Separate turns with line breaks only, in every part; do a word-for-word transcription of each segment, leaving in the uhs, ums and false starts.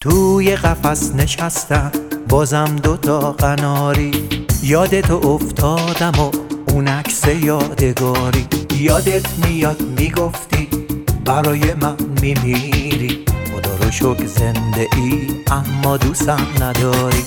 توی قفس نشستم بازم دوتا قناری، یاد تو افتادم و اون عکس یادگاری. یادت میاد میگفتی برای من میمیری، خدا رو شکر زنده ای اما دوستم نداری.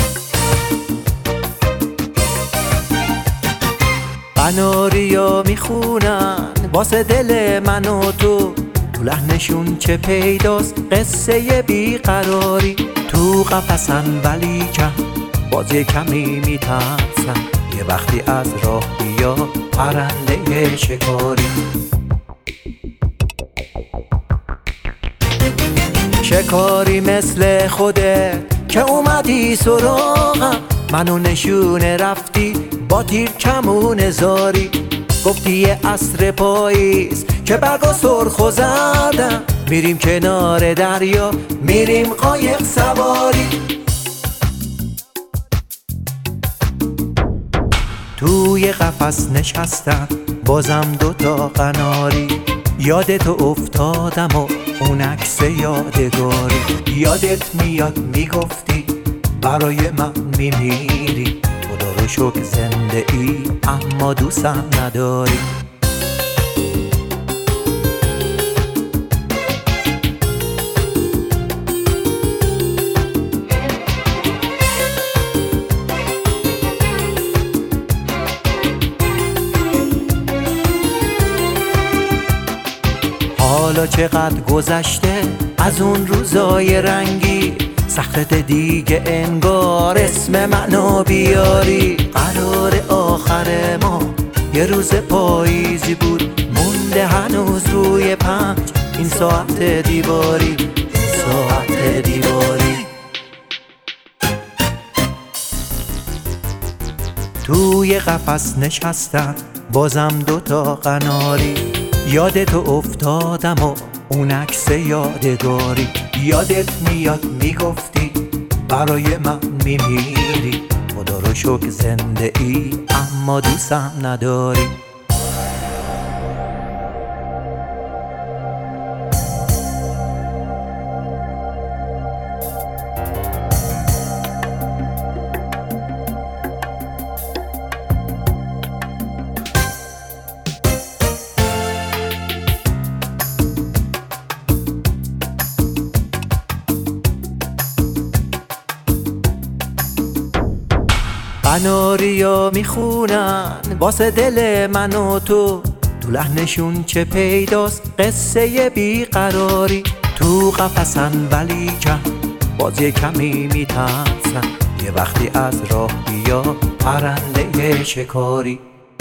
قناریا میخونن واسه دل من و تو، تو لحنشون چه پیداست قصه بیقراری. تو قفسن ولی کم باز یه کمی میترسن، یه وقتی از راه بیا پرنده شکاری. شکاری مثل خودت که اومدی سراغم، منو نشونه رفتی با تیر کمون زاری. گفتی یه عصر پاییز که برگا سرخ زدم، میریم کنار دریا میریم قایق سواری. توی قفس نشستم بازم دوتا قناری، یاد تو افتادم و اون عکس یادگاری. یادت میاد میگفتی برای من میمیری، خدا رو شکر زنده ای اما دوستم نداری. حالا چقدر گذشته از اون روزای رنگی، سخت دیگه انگار اسم منو بیاری. قرار آخر ما یه روز پاییزی بود، مونده هنوز روی پنج این ساعت دیواری، این ساعت دیواری. توی قفس نشستم بازم دوتا قناری، یاد تو افتادم و اون عکس یادگاری. یادت میاد میگفتی برای من میمیری، خدا رو شکر زنده ای اما دوستم نداری. قناریا میخونن واسه دل من و تو، تو لحنشون چه پیداست قصه بیقراری. تو قفسن ولی کم باز یه کمی میترسن، یه وقتی از راه بیا پرنده شکاری.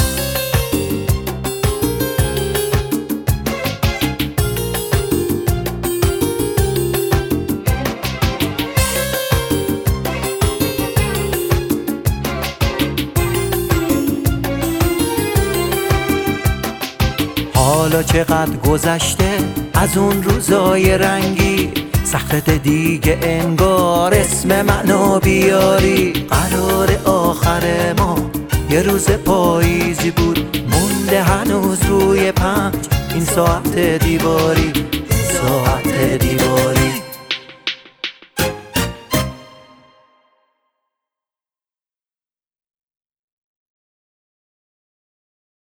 حالا چقدر گذشته از اون روزای رنگی، سخت دیگه انگار اسم منو بیاری. قرار آخر ما یه روز پاییزی بود، مونده هنوز روی پنج این ساعت دیواری،